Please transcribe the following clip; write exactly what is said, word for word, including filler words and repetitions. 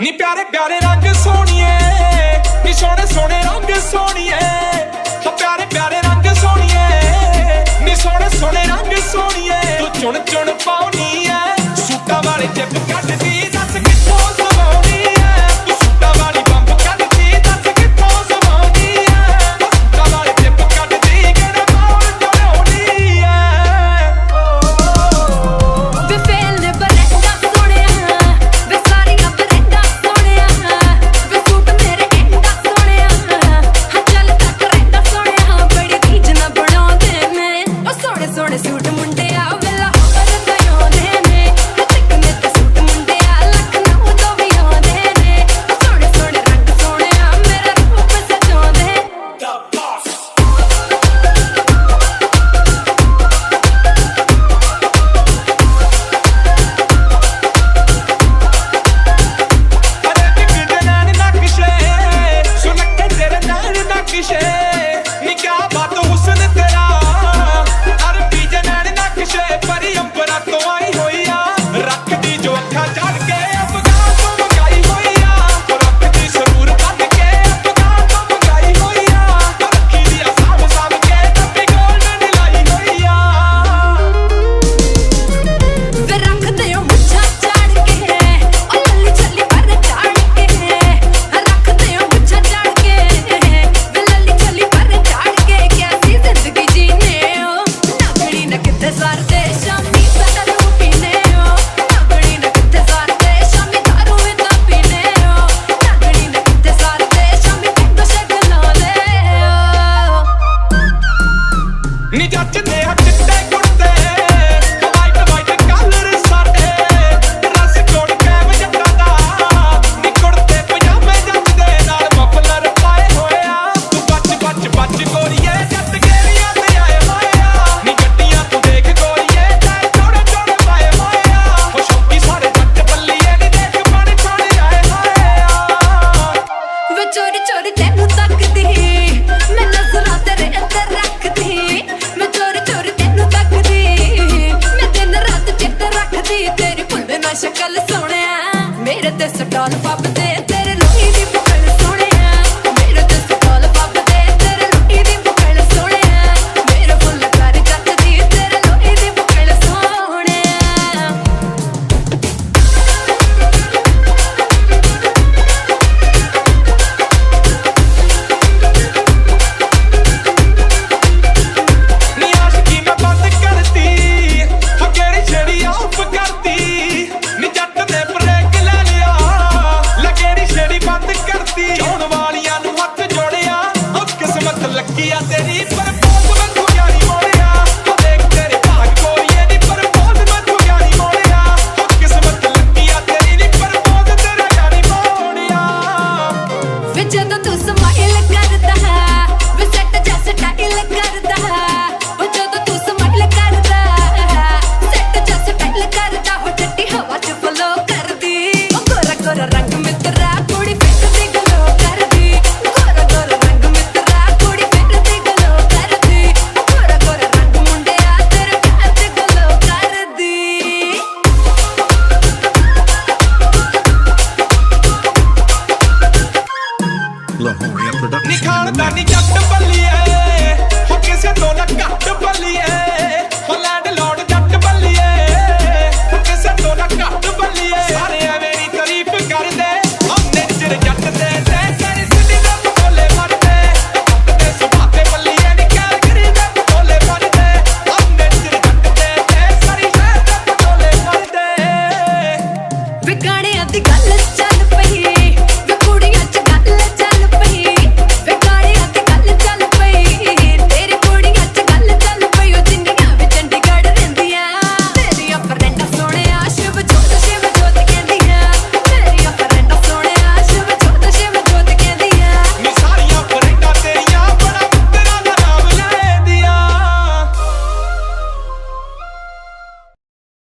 ਨੀ प्यारे प्यारे रंग सोनिए, नी सोने सोने रंग सोनिए, हो प्यारे प्यारे रंग सोनिए, नी सोने सोने रंग सोनिए। तू चुन चुन पाउनी है सूटा वाले जिप कटदी, दस कित्थों सवाउनी है। तू सूटा वाली बंब कटदी, दस कित्थों सवाउनी है। सूटा वाले जिप कटदी, किहड़े बाल चढ़ाउनी है। वे फेल बरेंदा सोहणिया, वे सारियां बरेंदा सोहणिया, वे सूट मेरे एंदा सोहणिया, हां चल तक रहिंदा सोहणिया। बड़ी रीझ ना बनाउंदे ने ओ सोहणे सोहणे सूट मुंडिया, वेला करदा आउंदे ने तिकने ते सूट मुंडिया, लखनऊ तो भी आउंदे ने ओ सोहणे सोहणे रंग सोहणिया, मेरा रूप सजाउंदे। अरे बिगड़े नैन नक्शे, सुनक्के तेरे नैन नक्शे, नी क्या बात हुस्न तेरा। अरे बीजे नैन नक्शे, परी अंबरा तो आई होई आ, रखदी जो अखा चढ़ के अफगान तो मंगाई होई आ। ओ रखदी सरूर बन के अफगान तो मंगाई होई आ, रखी दी साम साम के तब्बी गोल्ड लाई होई आ। वे रखदे ओ मुच्छां झाड़ के, ओ लल्ली छल्ली पर झाड़ के, रखदे ओ मुच्छां झाड़ के, वे लल्ली छल्ली पर झाड़ के। कैसी जिंदगी जीने हो, नगड़ी न किते सरदे, शामी दारू पीने हो, नगड़ी न किते सरदे, शामी दारू इदां पीने हो, नगड़ी न किते सरदे, शामी पिंग शेक लाਉਂਦੇ हो। नी जचदे आ चिट्टे कुर्ते, वाइट वाइट कलर साडे, रस कोट कैम जट्टां दा, नी कुर्ते पजामे जचदे नाल मफलर पाए होए आ। तू बच बच बच गोरीए, जट गेरियां ते आए होए आ, नी गड्डियां तू देख गोरीए, तै चौड़े चौड़े पाए होए आ। ओ शौकी सारे जट बल्लीए, नी देख बण छोड़ आए होए आ। वे चोरी चोरी तैनू तकदी, मैं नजरां तेरे अंदर रखदी, मैं चोरी चोरी तैनू तकदी, मैं दिन रात चित रखदी। तेरी भुल्ल ना शक्ल सोहणिया, मेरे ते स्टॉल पबदे, तेरे लोही दी बुकल सोहणिया, मेरे ते स्टॉल पबदे, तेरे लोही दी बुकल सोहणिया, मेरे फुੱਲ कर जचदी, तेरे लोही दी बुकल सोहणिया। नी आशिकी मैं बंद करती, हो केड़ी छेड़ी ऑफ करती, नी जट ने ब्रेक ले लिया, लगेड़ी छेड़ी बंद करती। चौन वालियां नू हथ जोड़िया, ओ किस्मत लगी आ तेरी पर